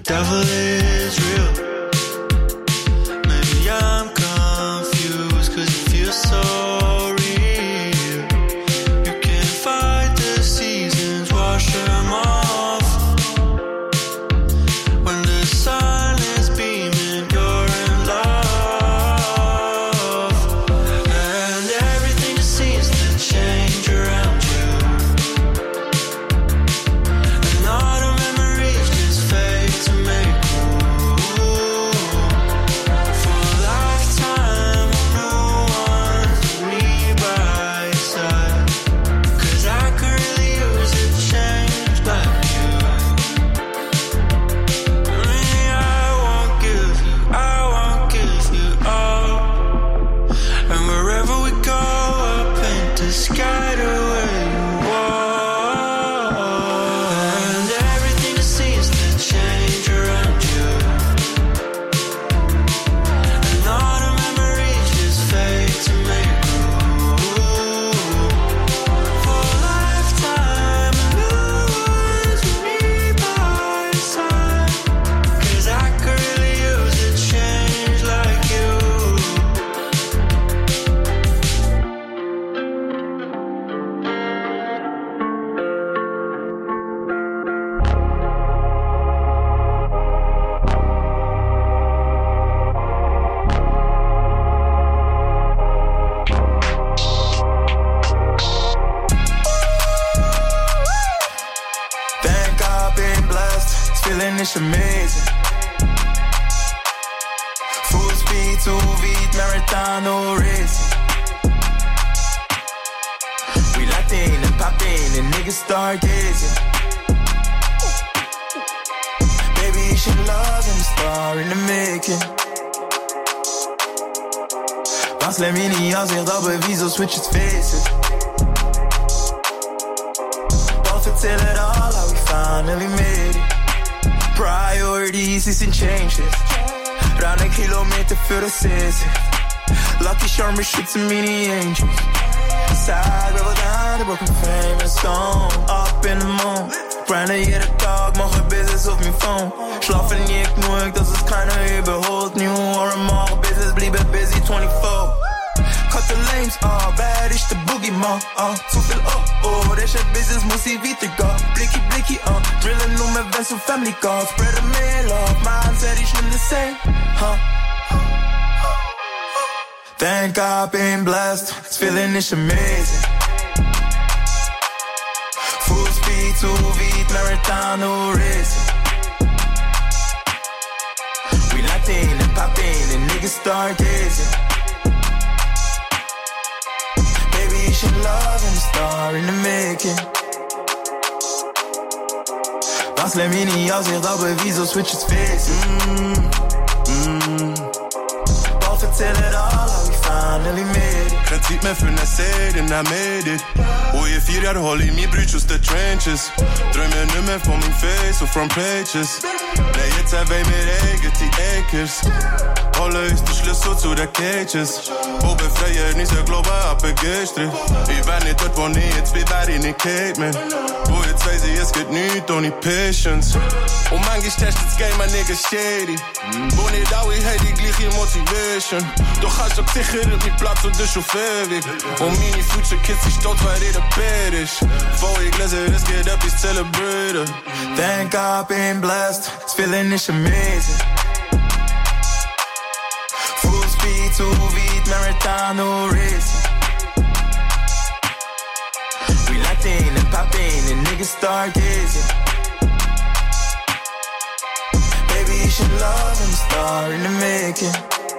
devil is real. Maybe I'm confused, cause it feels so real. You can't fight the seasons, wash them off. When the sun is beaming, you're in love. And everything just seems to change around you. And all the memories just fade to make room for a lifetime of new ones with me by your side. Cause I could really use a change like you. I won't give you all. And wherever we go, I'll paint the sky the way you want. And everything just seems to change around you. And all the memories just fade to make room for a lifetime of new ones with me by your side. Cause I could really use a change like you. Thank God, been blessed. This feeling is amazing. Full speed, too beat, marathon, no racing. We locked in and popped in and niggas start gazing. Baby, you should love and the star in the making. Dans les mini, als ik dat bewijs, zo switch het faces. Don't tell it all how we finally made it. Priorities isn't changes. Ruim een kilometer voor de zes. Lucky Charm shit to mini angels. Side rebel down, the broken frame and stone. Up in the moon. Branden jede Tag, mache business auf mein Phone. Schlafen nicht genug, das ist keiner überholt. New or more business, bliebe busy 24. Cut the lanes, bad is the boogeyman, zu viel, der shit business muss ich weitergehen. Blicky, blicky, drillen nur mehr, wenn's um Family geht. Spread a mail off, mindset, ich nehm the same, Thank God, been blessed, this feeling is amazing. Full speed, too beat, marathon, no racing. We locked in and popped in and niggas start gazing. Love and the star in the making. Dans les mini, als ik dat bewijs, zo switch het faces. Don't tell it all how we finally made it. Geen tijd meer voor een set and I made it. Hoe je 4 jaar hol in mijn broertjes de trenches. Drömmen nu meer van mijn face of from pages. Nee, jetzt zijn wij meer eigen die acres. Holle ist der Schlüssel zu den Cages. Wo befreien ist global abgegeistert. Ich war nicht dort, wo ich jetzt bin, wer ich nicht kennt mehr. Wo jetzt weiss ich, es geht nichts ohne Patience. Und manchmal testet das Game ein nigga shady. Wo nicht auch, ich hätte die gleiche Motivation. Doch hast du sicher mit Platz und das auf ewig. Und meine future Kids ist dort, weil ich der Bär ist. Wo ich lese, es geht etwas celebraten. Thank God, been blessed, this feeling is amazing. Too beat, marathon, no racing. We locked in and popped in and niggas start gazing. Baby, you should love and the star in the making.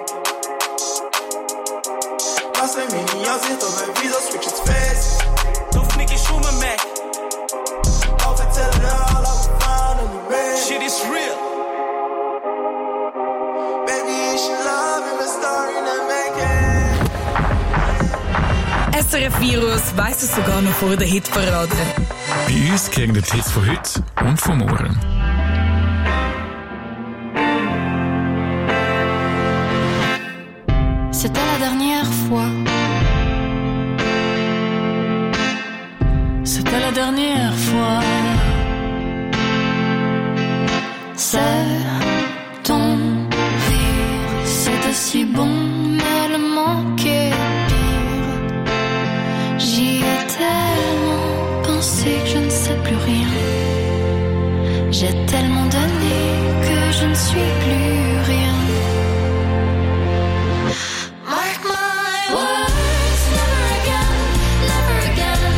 Als een mini, als ik op een visa switch its faces. Don't niggas show me Mac. Don't tell it all how we finally made it. Shit is real. SRF Virus weiss es sogar noch vor der Hitparade. Bei uns kriegen die Hits von heute und von morgen. C'était la dernière fois. C'était la dernière fois. C'est si bon, mais le manque est pire. J'y ai tellement pensé que je ne sais plus rien. J'ai tellement donné que je ne suis plus rien. Mark my words, never again, never again.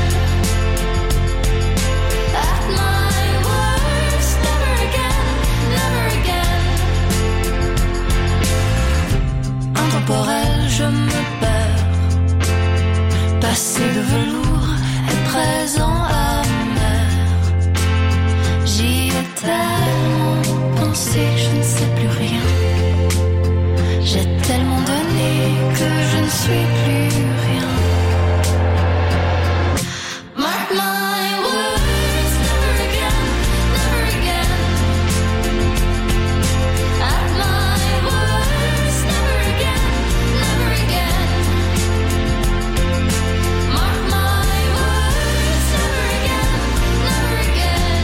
At my worst, never again, never again. Intemporel, je me perds. Passé de velours et présent amer. J'y ai tellement pensé que je ne sais plus rien. J'ai tellement donné que je ne suis plus rien. Mark my words, never again, never again. At my worst, never again, never again. Mark my words, never again, never again.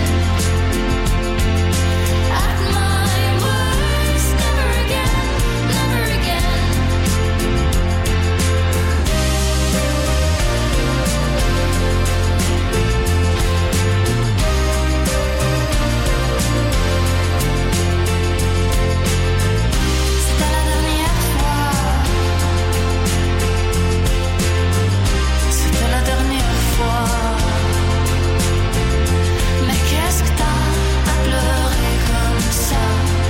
At my worst, never again, never again. C'était la dernière fois. C'était la dernière fois. Mais qu'est-ce que t'as à pleurer comme ça?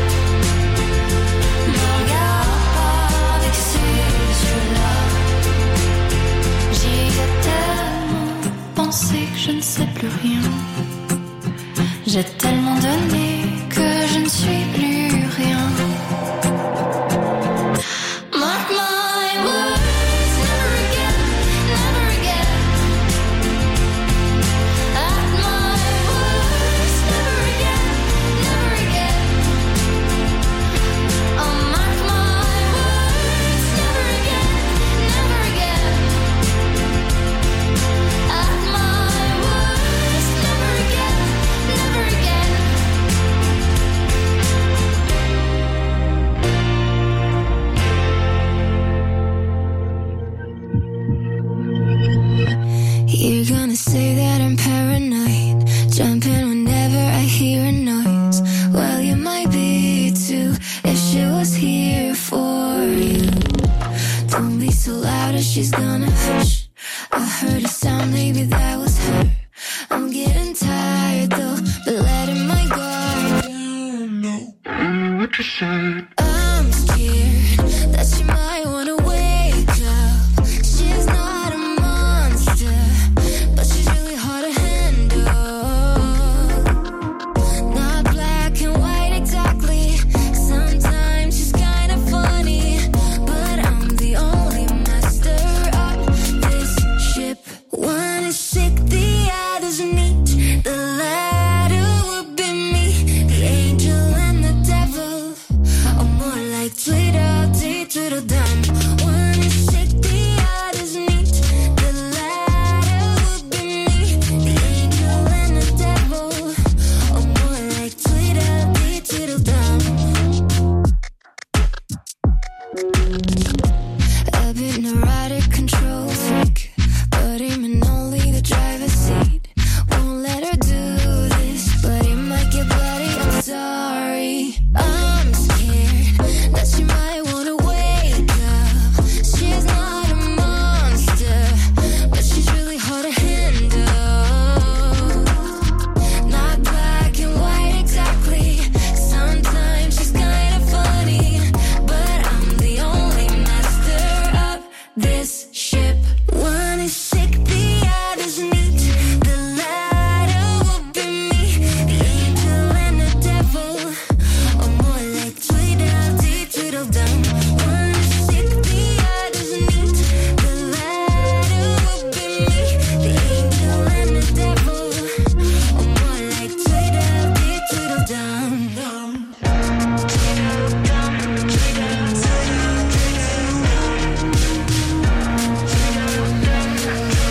Me regarde pas avec ces yeux-là. J'y ai tellement pensé que je ne sais plus rien. J'ai tellement donné que je ne suis plus rien. Mark my words, never again, never again. At my worst, never again, never again. Oh, mark my words, never again, never again. At my worst, never again, never again. You're gonna say that I'm paranoid, jumping whenever I hear a noise. Well, you might be too, if she was here for you. Don't be so loud or she's gonna hush. I heard a sound, maybe that was her. I'm getting tired though, but letting my guard down. No, I don't know what to say. I'm scared that she might wanna wake up. She's not a monster, but she's really hard to handle. Not black and white exactly. Sometimes she's kinda funny, but I'm the only master of this ship. One is sick, the other's neat. The latter would be me, the angel and the devil, or more like Tweedledee, Tweedledum. One is sick, the other's neat. The latter would be me, the angel and the devil, or more like Tweedledee, Tweedledum. A bit neurotic, control freak, but him in only the driver's seat. Won't let her do this, but it might get bloody, I'm sorry. I'm scared that she might wanna wake up. She's not a monster, but she's really hard to handle. Not black and white exactly. Sometimes she's kinda funny, but I'm the only master of this ship. One is sick, the other's neat. The latter would be me, the angel and the devil, or more like Tweedledee, Tweedledum. One is sick, the other's neat. The latter would be me, the angel and the devil, or more like Tweedledee, Tweedledum. Tweedledum, Tweedledum.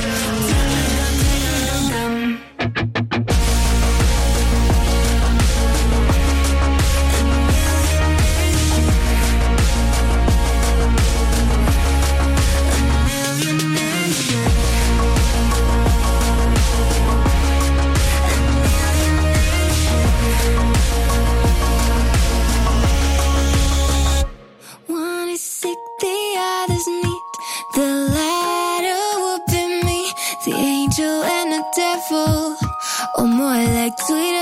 angel and a devil. Oh, more like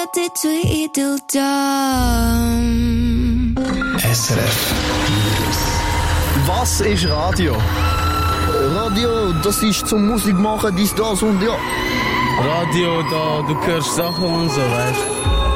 Tweedledum. SRF. Was ist Radio? Radio, das ist zum Musik machen, dies, das und ja. Radio, da, du hörst Sachen und so, weißt du.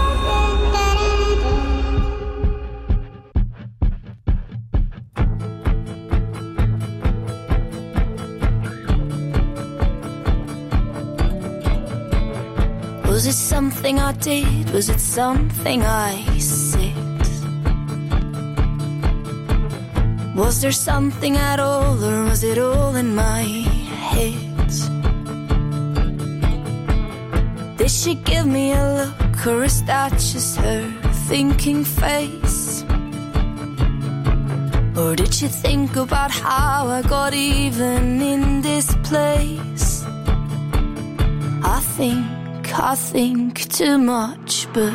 Was it something I did? Was it something I said? Was there something at all, or was it all in my head? Did she give me a look, or is that just her thinking face? Or did she think about how I got even in this place? I think too much, but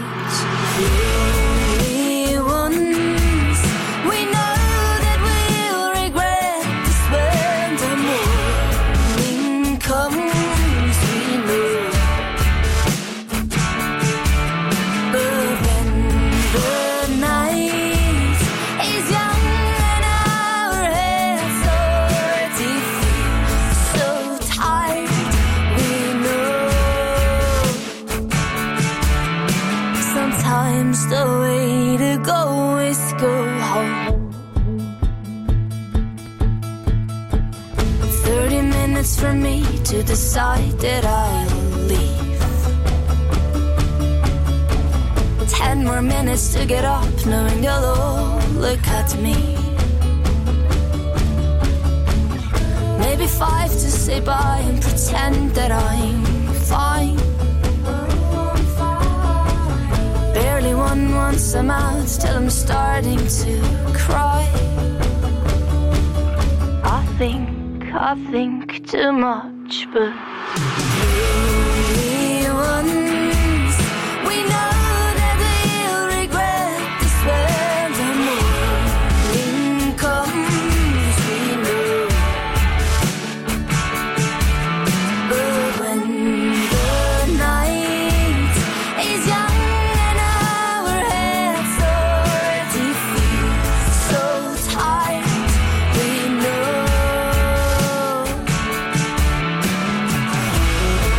we once we know that we'll regret this when the morning comes, we know. But when the night is young and our heads already feel so tired, we know. Sometimes the way to go is go home. 30 minutes for me to decide that I'll leave. 10 more minutes to get up, knowing they'll all look at me. Maybe 5 to say bye and pretend that I'm fine. Barely one once I'm out till I'm starting to cry. I think too much, but we once we know that we'll regret this when the morning comes, we know. But when the night is young and our heads already feel so tired, we know.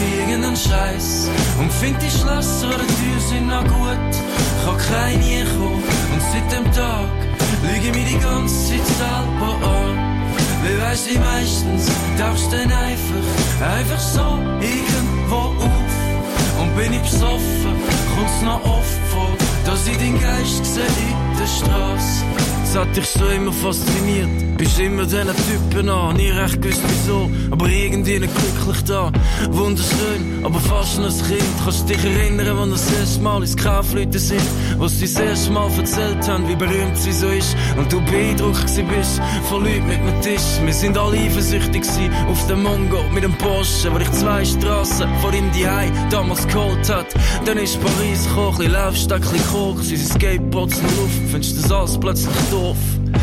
irgendeinen Scheiß und find die Schlösser oder Türen sind noch gut. Ich hab keine kommen und seit dem Tag lüge ich mich die ganze Zeit selber an. Weil weisst du, meistens tauchst du dann einfach so irgendwo auf. Und bin ich besoffen, kommt's noch oft vor, dass ich den Geist sehe in der Straße. Das hat dich schon immer fasziniert, bist immer diesen Typen an, nie recht gewusst wieso, aber irgendwie nicht glücklich da. Wunderschön, aber fast noch ein Kind. Kannst dich erinnern, wann das erste Mal ins Kaufleute sind, was sie das erste Mal erzählt haben, wie berühmt sie so ist und du beeindruckt bist von Leuten mit dem Tisch. Wir sind alle eifersüchtig auf den Mongo mit dem Porsche, wo ich 2 Strassen vor ihm die Hei damals geholt hat. Dann ist Paris gekommen, ein bisschen Laufsteg, ein bisschen Koks, unsere Skateboards in der Luft, findest das alles plötzlich doof.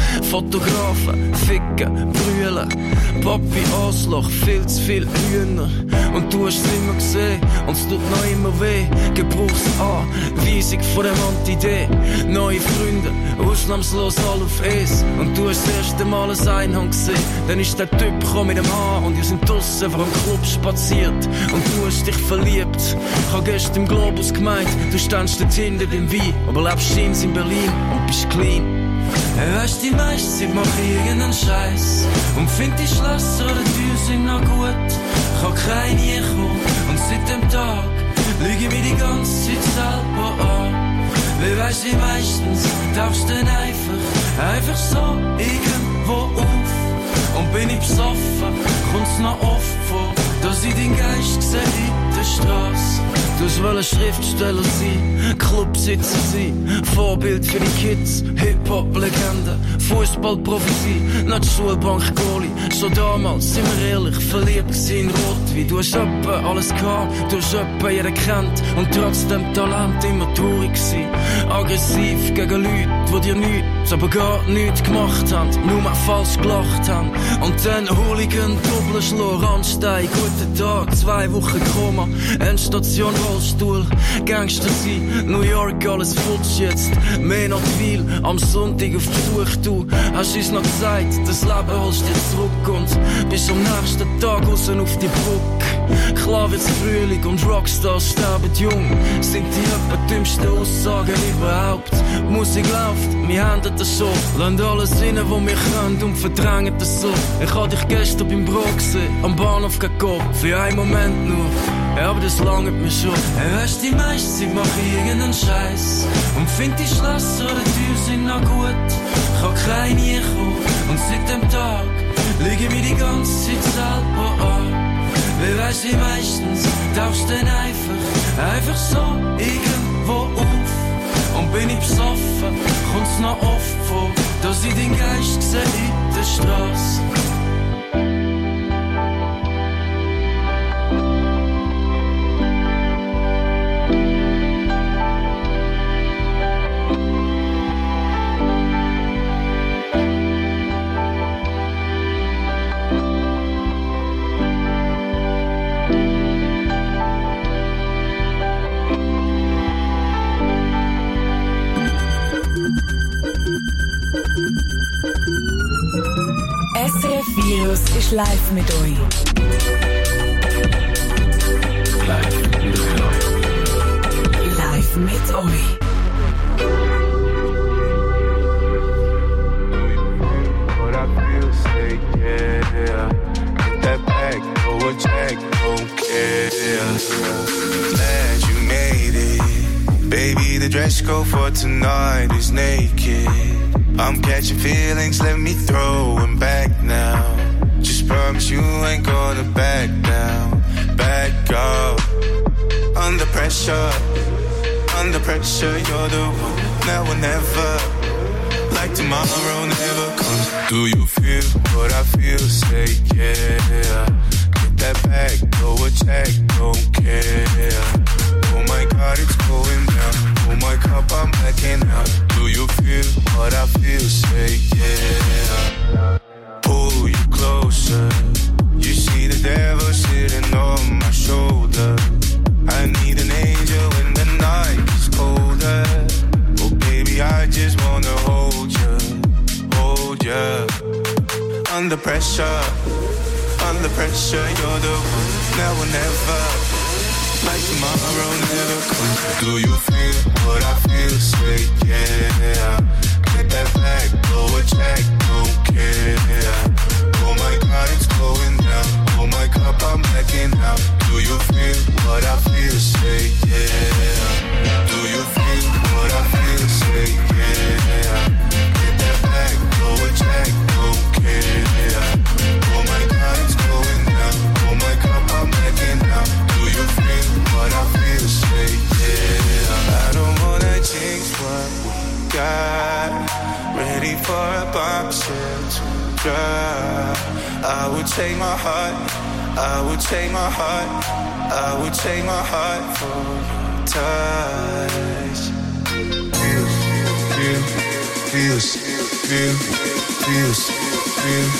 Fotografen, ficken, brüllen, Papi Arschloch, viel zu viel Hühner. Und du hast es immer gesehen, und es tut noch immer weh. Gebrauchsanweisung von dem Anti-D. Neue Freunde, ausnahmslos alle auf Es. Und du hast das erste Mal ein Einhorn gesehen. Dann ist der Typ gekommen mit dem Haar und wir sind draussen vor dem Club spaziert. Und du hast dich verliebt. Ich hab gestern im Globus gemeint, du standst dort hinter dem Wein, aber lebst in Berlin und bist clean. Weißt du, die meiste Zeit mach ich irgendeinen Scheiß und find die Schlösser oder Türen sind noch gut. Ich hab keine kommen und seit dem Tag lüge ich mich die ganze Zeit selber an. Weil weisst du, meistens tauchst du dann einfach so irgendwo auf. Und bin ich besoffen, kommt's noch oft vor, dass ich den Geist sehe in der Straße. Du wolltest Schriftsteller sein, Clubsitzer sein, Vorbild für die Kids, Hip-Hop-Legende, Fußballprofi sein, nicht Schulbank-Goalie. Schon damals, sind wir ehrlich, verliebt in Rotwein. Du hast öppe alles gehabt, du hast öppe jeden kennt und trotzdem Talent immer traurig gewesen. Aggressiv gegen Leute, die dir nichts, aber gar nichts gemacht haben, nur mal falsch gelacht haben. Und dann Hooligan, Doppelschlag, Randstein, guten Tag, 2 Wochen Koma, Endstation Rollstuhl, Gangster sein, New York, alles futsch jetzt, mehr noch viel, am Sonntag auf Besuch, du hast uns noch gesagt, das Leben holst dir zurück und bist am nächsten Tag aussen auf die Brücke. Klar wird's Frühling und Rockstars sterben jung, sind die etwa dümmsten Aussagen überhaupt. Die Musik läuft, wir haben das schon, lassen alles rein, wo wir können und verdrängen das so. Ich hab dich gestern beim Bro gesehen, am Bahnhof gekopft, für einen Moment nur. Ja, aber das langt mir schon. Weißt du, die meiste Zeit mach ich irgendeinen Scheiß und find die Schlösser oder Türen sind noch gut. Ich hab keine kommen und seit dem Tag lüge ich mich die ganze Zeit selber an. Weil weisst du, meistens tauchst du dann einfach so irgendwo auf. Und bin ich besoffen, kommt's noch oft vor, dass ich den Geist sehe in der Straße. SRF Virus ist live mit euch. Live mit euch. What I feel, say yeah. Get that back, throw a check, don't care. Glad you made it. Baby, the dress code for tonight is naked. I'm catching feelings, let me throw them back now. Just promise you ain't gonna back down. Back up. Under pressure, you're the one. Now or never. Like tomorrow never comes. Do you feel what I feel? Say yeah. Get that back, throw a check, don't care. Oh my God, it's going down. Oh my cup, I'm backing out. Do you feel what I feel? Say yeah. Pull you closer. You see the devil sitting on my shoulder. I need an angel when the night is colder. Oh baby, I just wanna hold you. Under pressure, you're the one. Now or never. tomorrow never comes. Do you feel what I feel? Say yeah. Get that back, blow a check, don't care. Oh my God, it's going down. Oh my cup, I'm blacking out. Do you feel what I feel? Say yeah. Do you feel what I feel? Say yeah. Get that back, blow a check, don't care. Oh my God, it's going down. Oh my cup, I'm blacking out. Do you feel what I feel? Say yeah. I don't wanna change what we got. Ready for a bombshell to drop. I would take my heart. I would take my heart. I would take my heart for your touch. Feels, feels, feels, feels, feels, feels.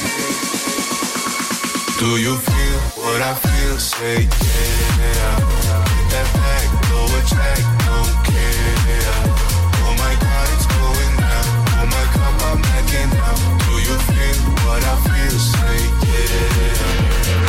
Do you feel what I feel? Say yeah. Get that back, blow a check, don't care. Oh my God, it's going down. Oh my cup, I'm blacking out. Do you feel what I feel? Say yeah.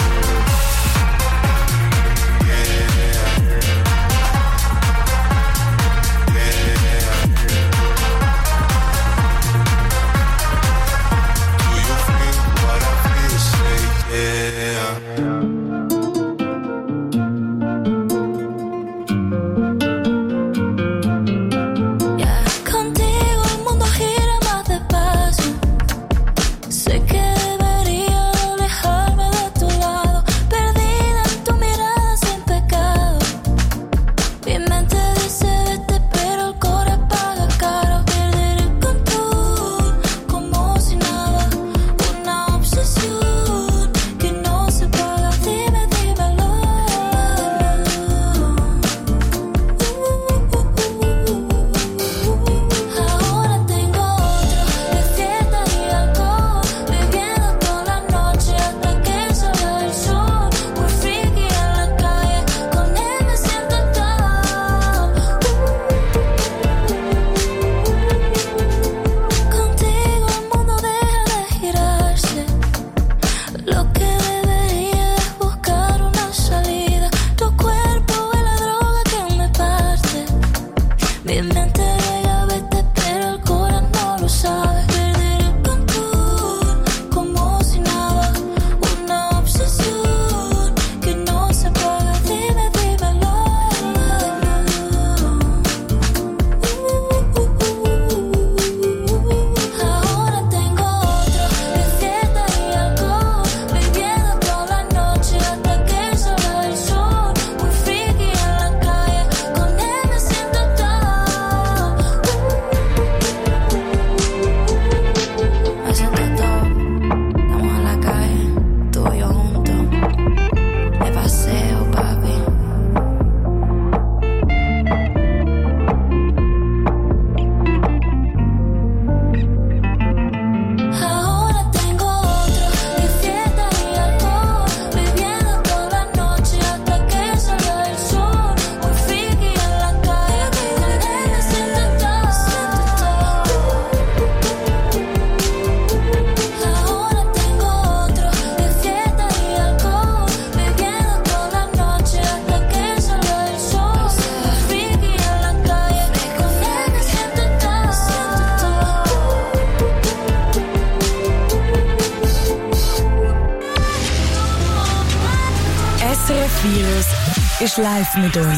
Virus ist live mit euch.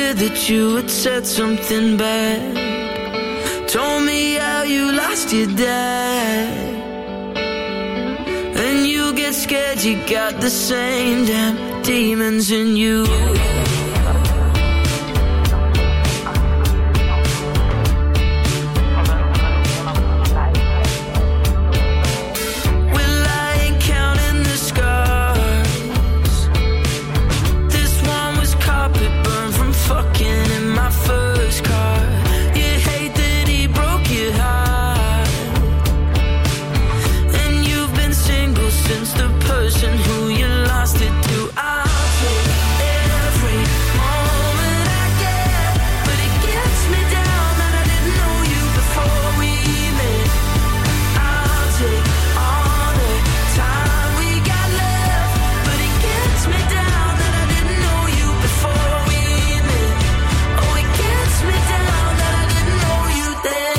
fear that you had said something bad. Told me how you lost your dad. And you get scared, you got the same damn demons in you. Who you lost it to, I'll take every moment I get, but it gets me down that I didn't know you before we met. I'll take all the time we got left, but it gets me down that I didn't know you before we met. Oh, it gets me down that I didn't know you then.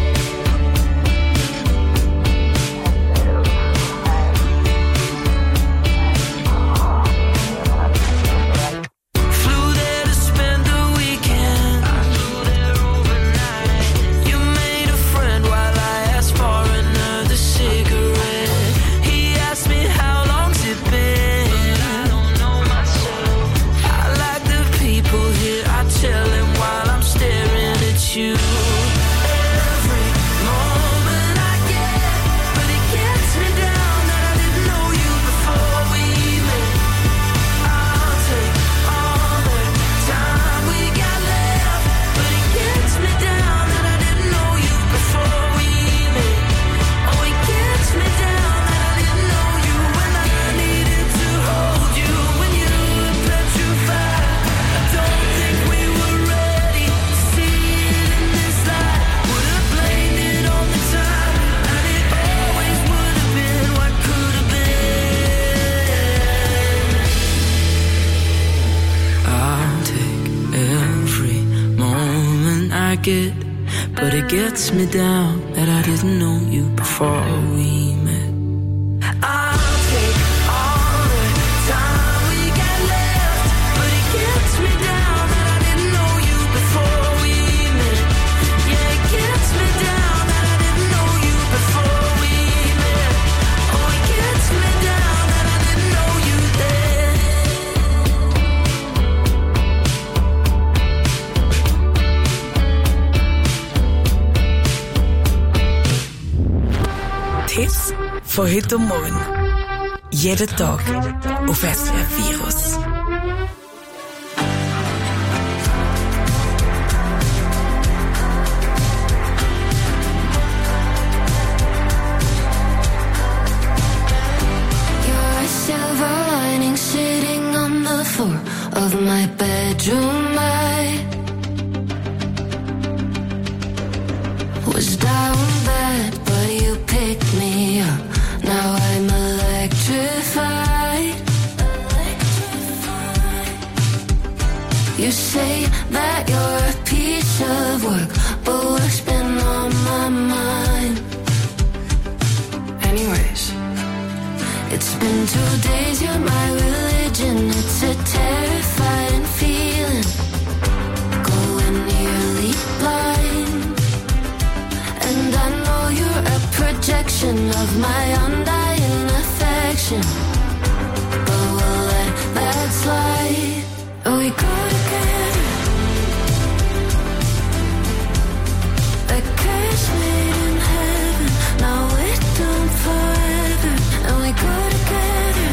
But it gets me down that I didn't know you before we met. I'll take all the time we got left, but it gets me down that I didn't know you before we met. Yeah, it gets me down that I didn't know you before we met. Oh, it gets me down that I didn't know you Hits voor heute und morgen. Jeden Tag auf SRF Virus. You're a silver lining sitting on the floor of my bedroom. I was down bad, but you picked me up. Now I'm electrified. You say that you're a piece of work, but work's been on my mind. Anyways, it's been 2 days, you're my religion. It's a terrifying feeling, going nearly blind. And I know you're a projection of my undying affection, but we'll let that slide. Oh, we go together, a curse made in heaven. Now we're doomed forever, and we go together,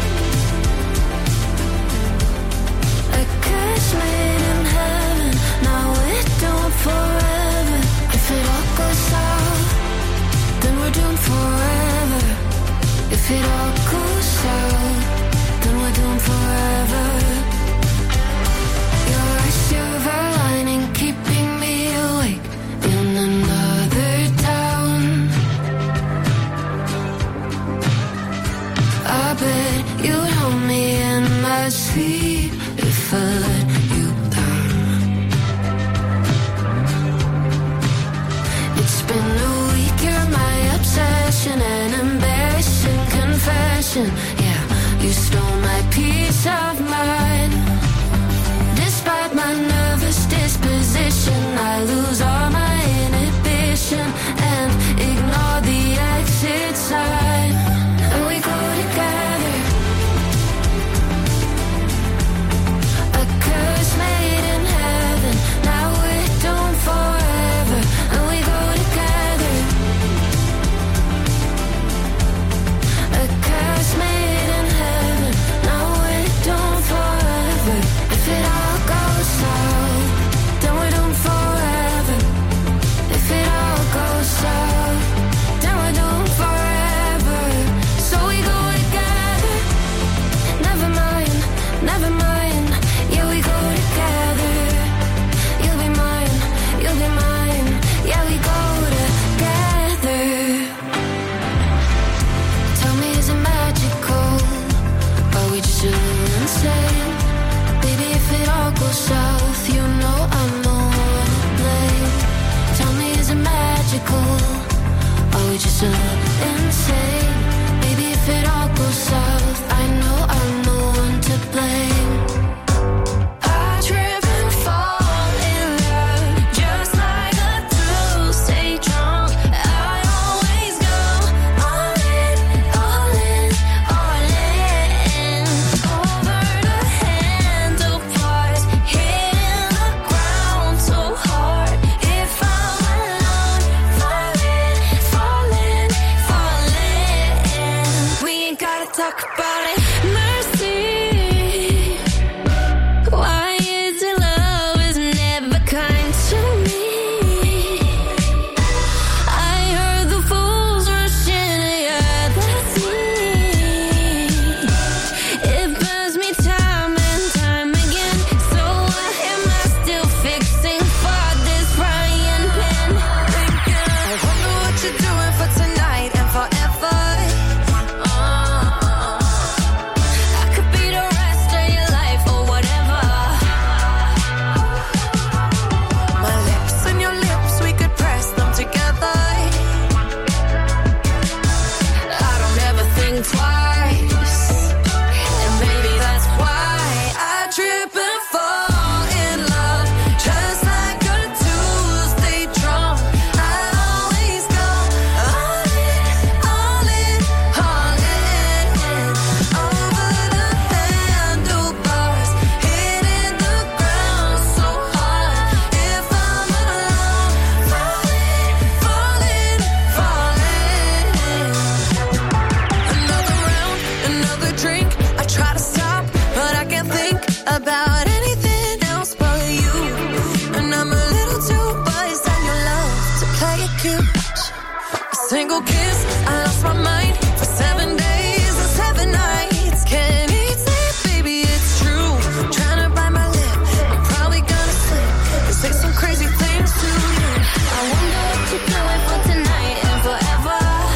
a curse made in heaven. Now we're doomed forever. If it all goes south, then we're doomed forever. If it all goes south, then we're doomed forever. You're a silver lining keeping me awake in another town. I bet you'd hold me in my sleep if I let you down. It's been a week, you're my obsession, an embarrassing confession. Yeah, you stole my peace of mind, despite my nerves. I lose all my inhibition and ignore the exit sign. And we go together, a curse made in heaven. Now we're doomed forever. And we go together, a curse made in heaven. Now we're doomed forever. If it all goes south, then we're doomed forever. If it all goes south, then we're doomed forever. So we go together. Never mind, never mind. Yeah, we go together. You'll be mine, you'll be mine. Yeah, we go together. Tell me, is it magical? Are we just a little insane? Baby, if it all goes south, you know I'm the one to blame. Tell me, is it magical? Are we just a little insane? Baby, if it all goes south, I know I'm the one to blame. I trip and fall in love, just like a true stay drunk. I always go all in, all in, all in. Over the handlebars, hitting the ground so hard. If I'm alone, falling, falling, falling. We ain't gotta talk about it. Mercy, why is it love is never kind to me? I heard the fools rushing, yeah, that's me. It burns me time and time again. So why am I still fixing for this frying pan? I wonder what you're doing for tonight and forever. I could be the rest of your life or whatever. My lips and your lips, we could press them together. I don't ever think twice, and maybe that's why I trip and fall in love, just like a Tuesday drunk. I always go all in, all in, all in. Over the handlebars, hitting the ground so hard. If I'm alone, falling, falling, falling. Another round, another drink. I try to stop, but I can't think about anything else but you. And I'm a little too buzzed on your love to play it cute. A single kiss, I lost my mind for 7 days and 7 nights. Can't eat, sleep, baby, it's true. Trying to bite my lip, I'm probably gonna slip and say some crazy things to you. I wonder what you're doing for tonight and forever.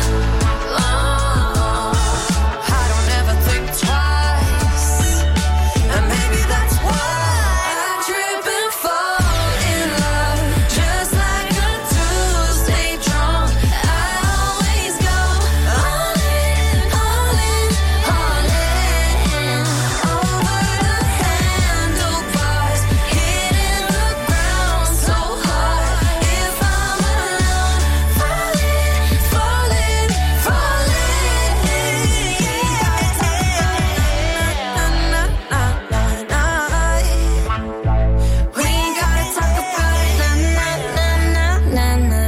I don't ever think twice, and maybe that's why I trip and fall in love, just like a Tuesday drunk. I always go all in, all in, all in. Over the handlebars, hitting the ground so hard. If I'm alone, falling, falling, falling. We ain't gotta talk about it. We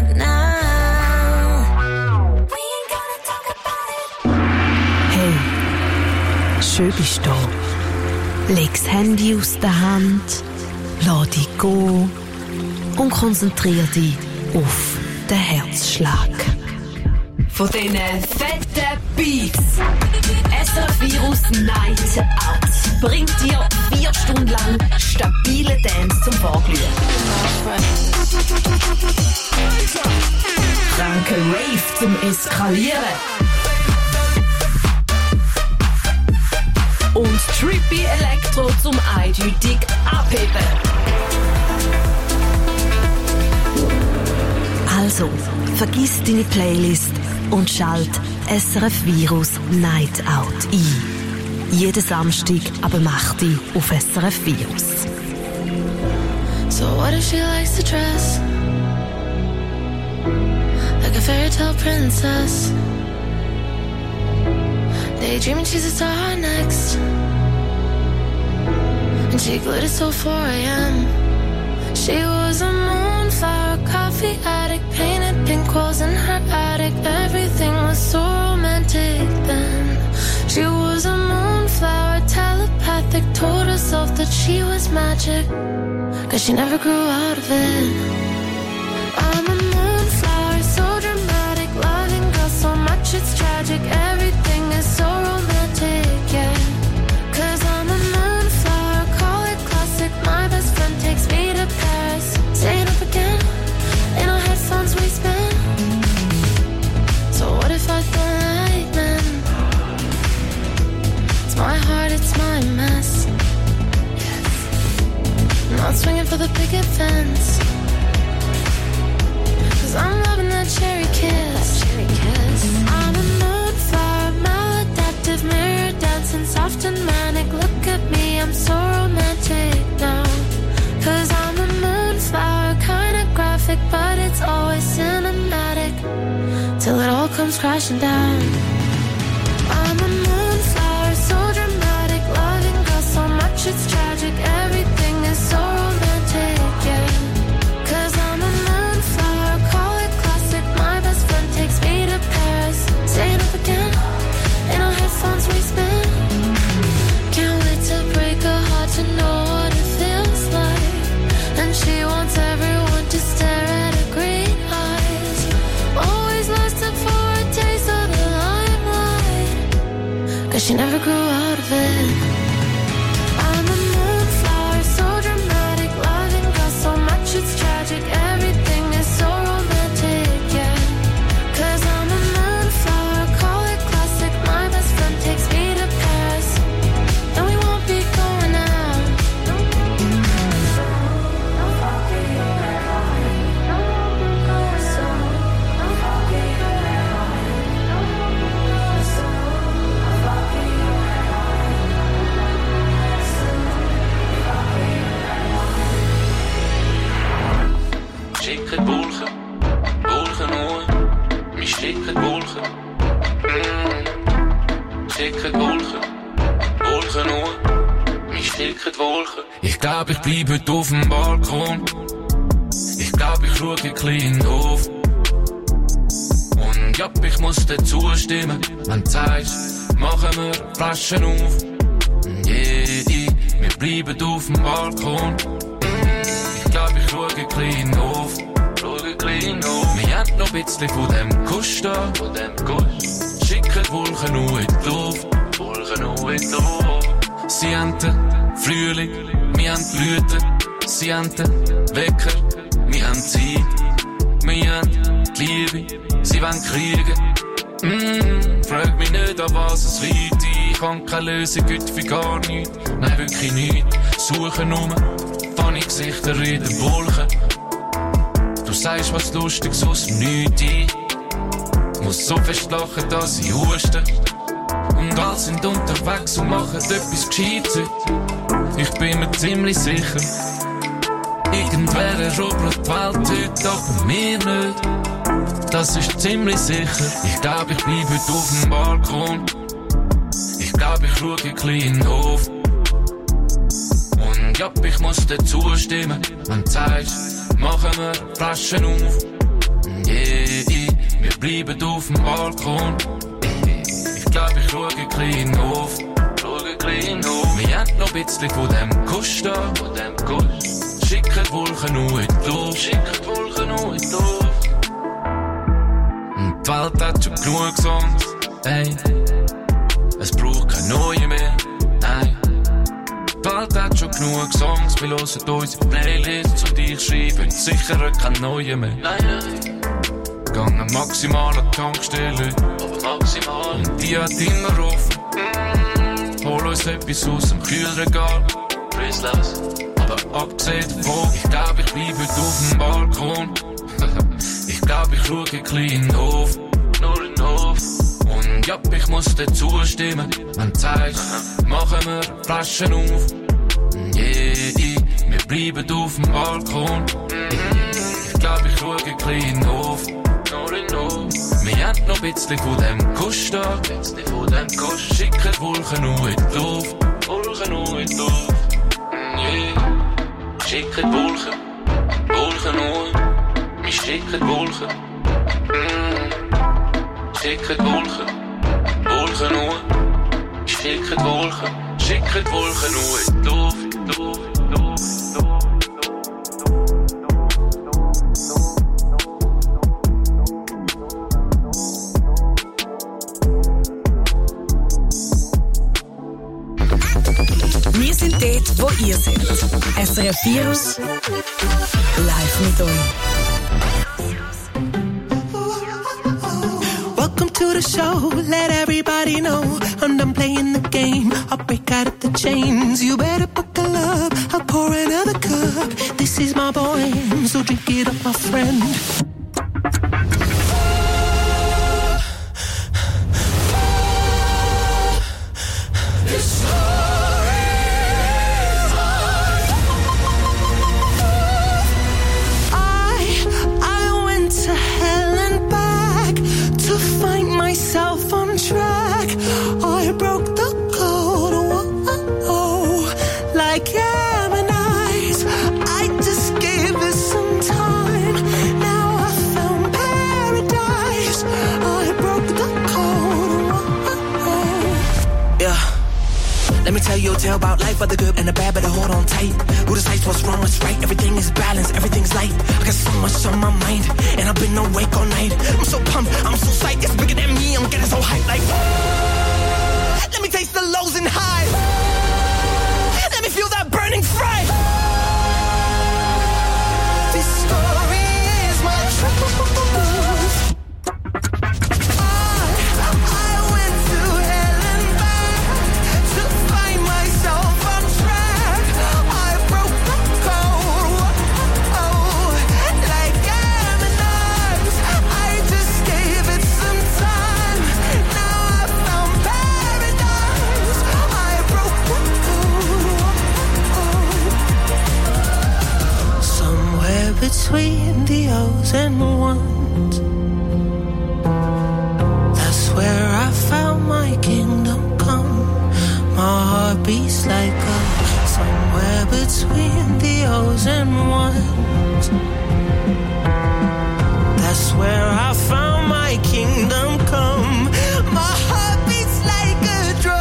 ain't gotta talk about it. Hey, schön bist du da. Leg's Handy aus der Hand, lass dich gehen und konzentrier dich auf den Herzschlag. Von diesen fetten Beats. SRF Virus Night Out bringt dir 4 Stunden lang stabile Dance zum Vorglühen. Kranke Rave zum Eskalieren. Und trippy Elektro zum eindeutig Abheben. Also, vergiss deine Playlist und schalt SRF Virus Night Out ein. Jeden Samstag ab 8 Uhr auf SRF Virus. So what if she likes to dress like a fairy tale princess, daydreaming she's a star next, and she glittered till 4 a.m. She was a moonflower, coffee addict, painted pink walls in her attic. Everything was so romantic then. She was a moonflower, telepathic, told herself that she was magic, 'cause she never grew out of it. I'm a moonflower, so dramatic, loving girl so much it's tragic. Everything is so romantic, yeah. 'Cause I'm a moonflower, call it classic. My best friend takes me to Paris. Staying up again, in our headphones we spin. So what if I feel like men? It's my heart, it's my mess. Not swinging for the picket fence, 'cause I'm loving that cherry kiss. I'm a moonflower, maladaptive, mirror dancing, soft and manic. Look at me, I'm so romantic now. 'Cause I'm a moonflower, kinda graphic, but it's always cinematic, till it all comes crashing down. I'm a moonflower, so dramatic, loving girl so much it's tragic. Everything is so romantic, yeah. 'Cause I'm a moonflower, call it classic. My best friend takes me to Paris. Staying up again, in our headphones we spin. Can't wait to break her heart to know what it feels like. And she wants everyone to stare at her green eyes. Always lasting for a taste of the limelight, 'cause she never grew out of it. I'm a moonflower, so dramatic, loving girl so much it's tragic. Everything is so romantic, yeah. 'Cause I'm a moonflower, call it classic. My best friend takes me to Paris, and we won't be going out. Schicken Wolken, Wolken nur, wir schicken Wolken. Schicken Wolken, Wolken nur, wir schicken Wolken. Ich glaub, ich bleib heute auf dem Balkon. Ich glaub, ich schau ein bisschen in den Hof. Und ja, ich muss dir zustimmen, wenn du sagst, machen wir Flaschen auf. Yeah, wir bleiben auf dem Balkon. Ich glaub, ich schau ein bisschen in den Hof. Wir haben noch ein bisschen von dem Kuss da. Schicken die Wolken nur in die Luft. Sie haben den Frühling, wir haben die Blüten. Sie haben den Wecker, wir haben Zeit. Wir haben die Liebe, sie wollen kriegen. Frag mich nicht, an was es liegt. Ich kann keine Lösung heute für gar nichts. Nein, wirklich nicht. Suchen nur funny Gesichter in den Wolken. Du sagst was Lustiges aus dem Nichts ein. Muss so fest lachen, dass ich huste. Und alle sind unterwegs und machen etwas Gescheites heute. Ich bin mir ziemlich sicher, irgendwer erobert die Welt heute, aber mir nicht. Das ist ziemlich sicher. Ich glaub, ich bleib heute auf dem Balkon. Ich glaub, ich schau ein bisschen in den Hof. Und ja, ich muss dir zustimmen, wenn du sagst, machen wir Flaschen auf. Yeah, wir bleiben auf dem Balkon. Ich glaub, ich schau ein bisschen in den Hof. Wir haben noch ein bisschen von dem Kuss da. Schicken die Wolken nur in die Luft. Und die Welt hat schon genug Songs. Ey, es braucht keine neue mehr. Nein. Die Welt hat schon genug Songs, wir hören unsere Playlists und ich schreibe sicher keine neue mehr. Nein. Gangen maximal an die Tankstelle, aber maximal. Und die hat immer offen. Hol uns etwas aus dem Kühlregal. Aber abgesehen davon, ich glaub, ich bleib heute auf dem Balkon. Ich glaub, ich schau ein bisschen in den Hof. Nur in den Hof. Und ja, ich muss dir zustimmen, wenn du sagst, machen wir Flaschen auf. Yeah, wir ich bleibe auf dem Balkon. Ich glaub, ich schau ein bisschen auf. Wir haben noch ein bisschen von dem Kuss da. Schicken die Wolken nur in die Luft. Yeah. Schicken die Wolken nur. Wir schicken die Wolken. Schicken die Wolken nur. Wir schicken die Wolken nur in die Luft. Wir sind dort, wo ihr seid. SRF Virus live mit euch. Welcome to the show, let everybody know I'm done playing the game, I'll break out of the chains. You better buckle up, I'll pour another cup. This is my poem, so drink it up, my friend. Let me tell you a tale about life, but the good and the bad, better hold on tight. Who decides what's wrong, what's right? Everything is balanced, everything's light. I got so much on my mind, and I've been awake all night. I'm so pumped, I'm so psyched, it's bigger than me, I'm getting so hyped like, let me taste the lows and highs. Let me feel that burning fright. This story is my truth. Between the O's and the ones, that's where I found my kingdom come. My heart beats like a somewhere between the O's and ones. That's where I found my kingdom come. My heart beats like a drum.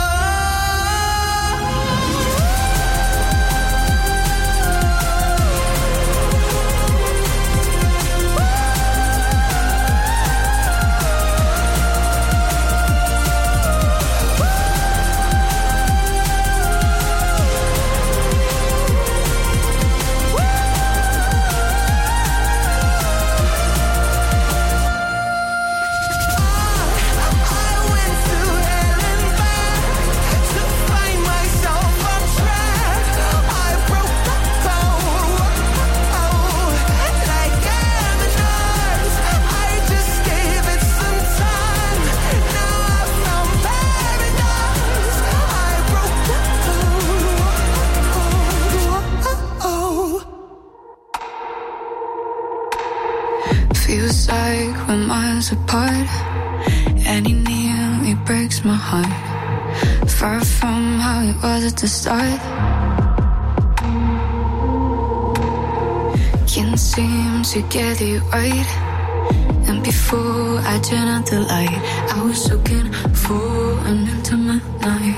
Feels like we're miles apart. Any near me breaks my heart. Far from how it was at the start. Can't seem to get it right. And before I turn out the light, I was looking for an intimate night.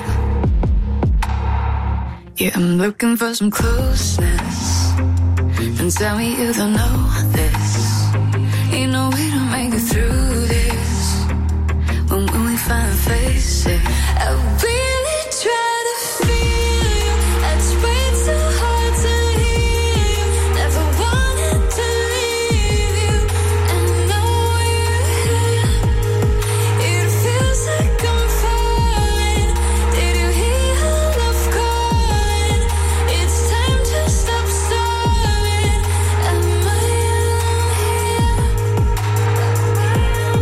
Yeah, I'm looking for some closeness. And tell me you don't know this. Ain't no way to make it through this. When we finally face it, I really try to feel you. I tried so hard to hear you. Never wanted to leave you. And know you're here. It feels like I'm falling. Did you hear your love calling? It's time to stop stalling. Am I alone here?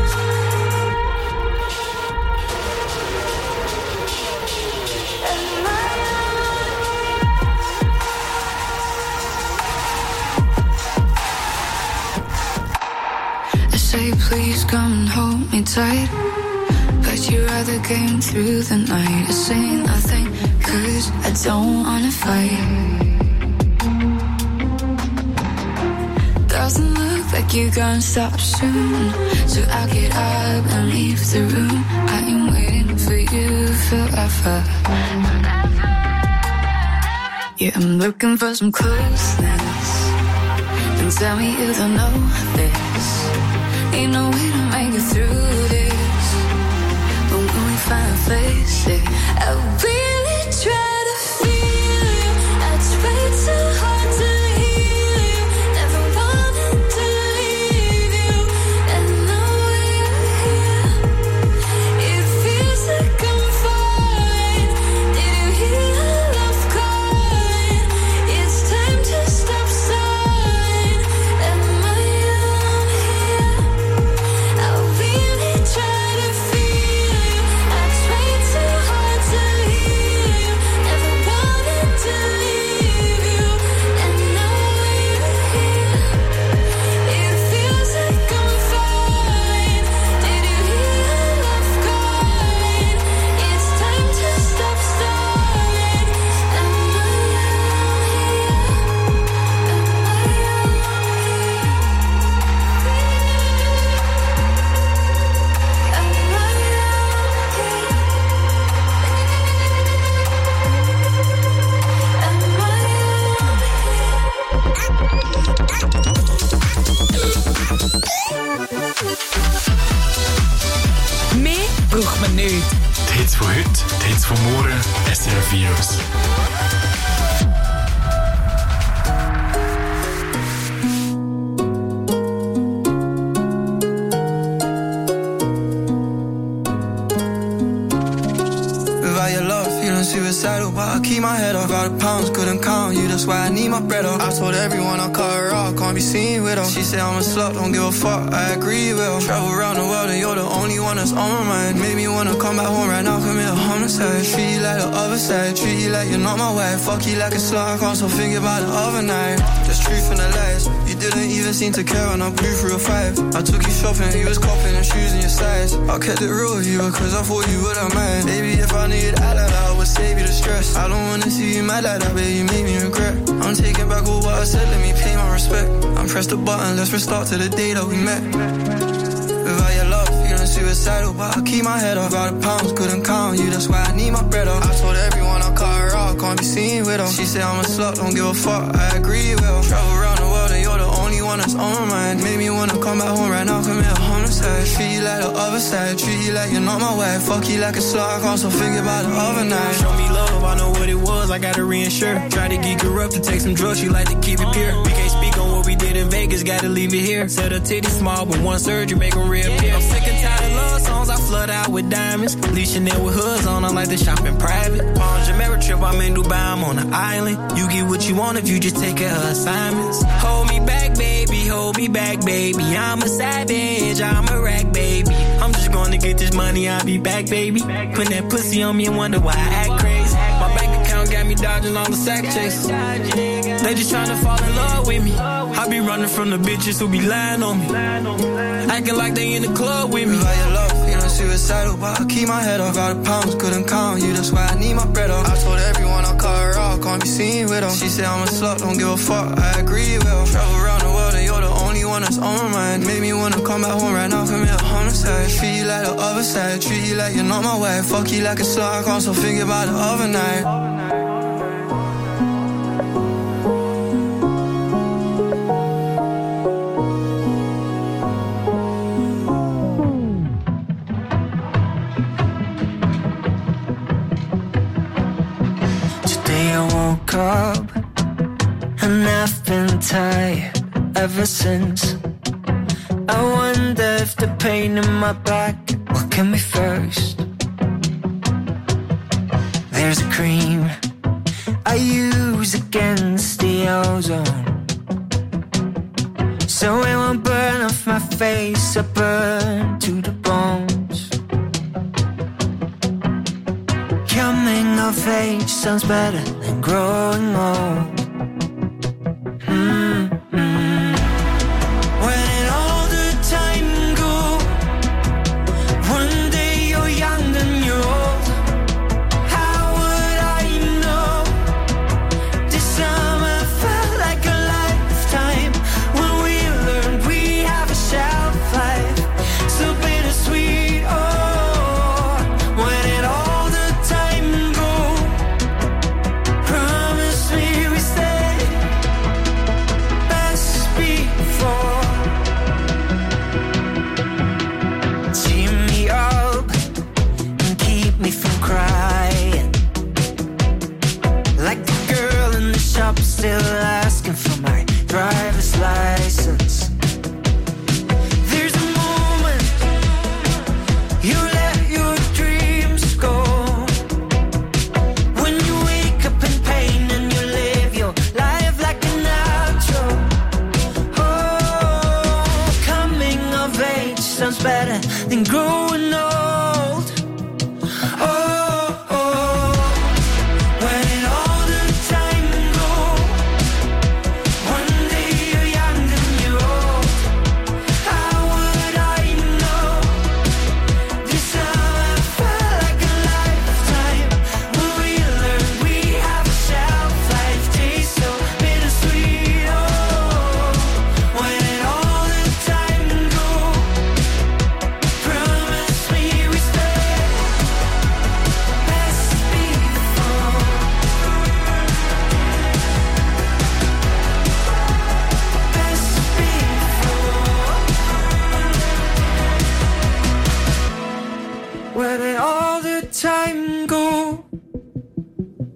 please come and hold me tight. But you'd rather game through the night. I say nothing, cause I don't wanna fight. Doesn't look like you're gonna stop soon, so I'll get up and leave the room. I am waiting for you forever. Yeah, I'm looking for some closeness. Don't tell me you don't know this. Ain't no way to make it through this. But when we finally face it, I really try to feel you. I try too hard to heal you. Never wanted to leave you. And now we're here. It feels like I'm falling. Did you hear our love calling? It's time to stop stalling. Am I alone here? I really try to feel you. I try too hard to heal you. Never wanted to leave you. And now we're here. It feels like I'm falling. Did you hear our love calling? It's time to stop stalling. Am I alone Mehr braucht man nicht. Die Hits von heute, die Hits von morgen, SRF Virus. Without your love, feeling suicidal, but I keep my head up. All the pounds couldn't count you, that's why I need my bread up. I told everyone I'll cut her off, can't be seen with her. She said I'm a slut, don't give a fuck, I agree with her. Travel around the world and you're the only one that's on my mind. Made me wanna come back home right now, commit a homicide. Treat you like the other side, treat you like you're not my wife. Fuck you like a slut, I can't stop thinking about the other night. There's truth in the lies, you didn't even seem to care when I blew through a 5. I took you shopping, you was copping and shoes in your size. I kept it real with you because I thought you wouldn't mind. Baby, if I knew you'd act like that, I would save you the stress. I don't wanna see you mad like that, baby, you made me regret. I'm taking back all what I said, let me pay my respect. I'm press the button, let's restart to the day that we met. Without your love, feeling suicidal, but I keep my head up. All the pounds couldn't count you, that's why I need my bread up. I told everyone I'll cut her off, can't be seen with her. She said I'm a slut, don't give a fuck, I agree with her. Travel around the world and you're the only one that's on my mind. Made me wanna come back home right now, commit a homicide. Treat you like the other side, treat you like you're not my wife. Fuck you like a slut, I can't stop thinking about the other night. Show me love, I know what it was, I gotta reinsure. Try to geek her up to take some drugs, she like to keep it pure. We can't speak on what we did in Vegas, gotta leave it here. Said her titties small, but one surgery make them reappear. I'm sick and tired of love songs, I flood out with diamonds. Lee Chanel with hoods on, I like to shop in private. On Jamaica trip, I'm in Dubai, I'm on the island. You get what you want if you just take care of assignments. Hold me back, baby, hold me back, baby. I'm a savage, I'm a rack, baby. I'm just gonna get this money, I'll be back, baby. Put that pussy on me and wonder why I act crazy. My bank account got me dodging all the sack chase. They just tryna fall in love with me. I be running from the bitches who be lying on me. Acting like they in the club with me. Without your love, feeling suicidal, but I keep my head up. All the pounds couldn't count you, that's why I need my bread up. I told everyone I'll cut her off, can't be seen with her. She said I'm a slut, don't give a fuck, I agree with her. Travel around the world and you're the only one that's on my mind. Made me wanna come back home right now, commit a homicide. Treat you like the other side, treat you like you're not my wife. Fuck you like a slut, I can't stop thinking about the other night. I woke up and I've been tired ever since. I wonder if the pain in my back will kill me first. There's a cream I use against the ozone, so it won't burn off my face. I burn to the bones. Coming of age sounds better than growing old. When all the time goes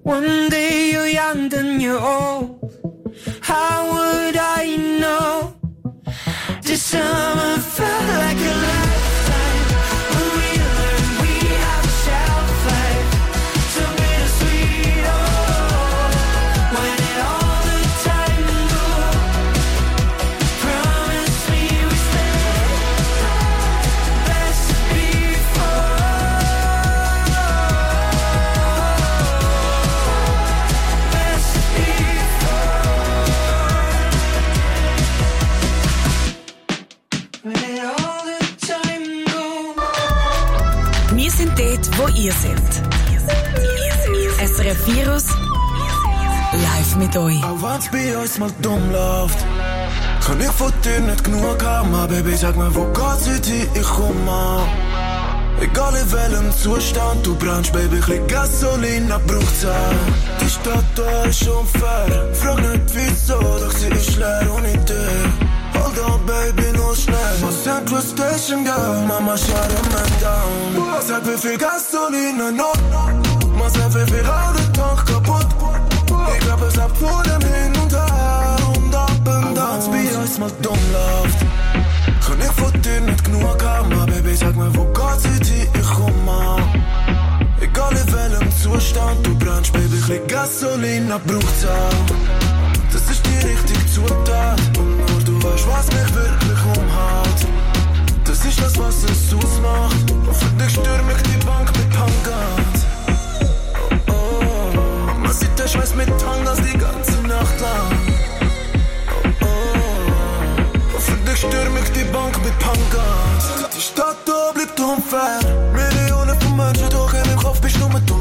One day you're young, then you're old. How would I know? This summer felt like a lifetime. When we learned we have a shelf life. So bittersweet, oh. When it all the time go. Promise me we stay. Best before. Best Wir sind dort, wo ihr seid. SRF Virus live mit euch. Auch wenn's bei uns mal dumm läuft, kann ich von dir nicht genug haben. Aber Baby, sag mir, wo geht's heute hin? Ich komm an. Egal in welchem Zustand du brennst, Baby, ich lieg Gasolina, braucht's auch. Die Stadt da ist unfair. Frag nicht wieso, doch sie ist leer ohne dich. Hold on, Baby, nur schnell. Muss Central Station gehen, Mama, shut man down. Sag wie viel Gasolina noch. Man sagt, wie viel der Tank kaputt. Ich glaub, es ab vor dem Hin und Her und up and down. Wenn's bei uns mal dumm läuft, kann ich von dir nicht genug haben. Aber Baby, sag mir, wo geht's heute hin? Ich komm an. Egal in welchem Zustand du brennst, Baby, ich lieg Gasolina, braucht's auch. Das ist die richtige Zutat. Und nur du weißt, was mich wirklich umhaut. Das ist das, was es ausmacht. Und für dich stürm ich die Bank mit Tangas. Oh, oh. Man sieht, der Schweiß mit Tangas die ganze Nacht lang. Oh, oh. Und für dich stürm ich die Bank mit Tangas. Die Stadt da bleibt unfair. Millionen von Menschen, doch in meinem Kopf bist nur du.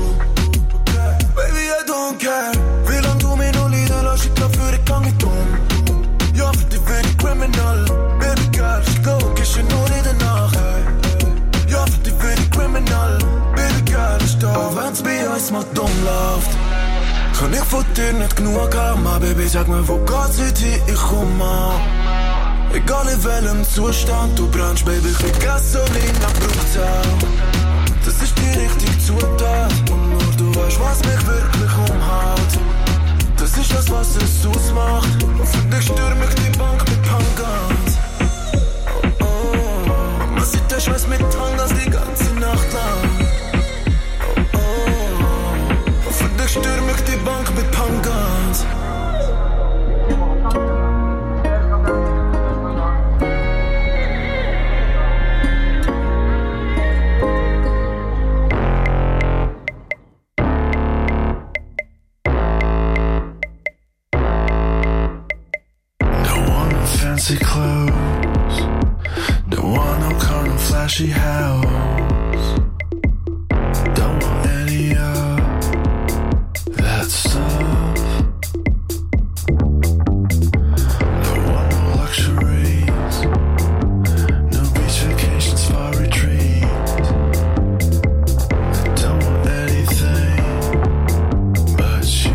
Baby, I don't care. Wie lang du mir noch leiden lässt, ich glaub, für dich gang ich um. Ja, für dich bin ich criminal. Baby girl, ich glaub, ich nur in der Nacht. Ja, für dich bin ich criminal. Baby girl, ich da. Auch wenn's bei uns mal dumm läuft, kann ich von dir nicht genug haben. Aber Baby, sag mir, wo geht's heute hin? Ich komm an. Egal in welchem Zustand du brennst, Baby, ich lieg Gasolina, braucht's auch. Das ist die richtige Zutat. Und nur du weißt, was mich wirklich umhaut. Das ist das, was es ausmacht. Und für dich stürm ich die Bank mit Tangas. Oh, oh. Man sieht, der Schweiß mit Tangas die ganze Nacht lang. Oh, oh. Und für dich stürm ich die Bank mit Tangas. Fancy clothes, don't want no car, no flashy house. Don't want any of that stuff. Don't want no luxuries, no beach vacations, spa retreat. I don't want anything but you.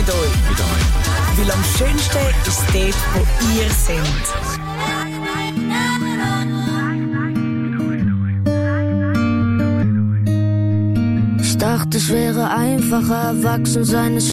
mit euch. Weil am schönsten ist dort, wo ihr seid. Ich dachte, es wäre einfacher, erwachsen sein ist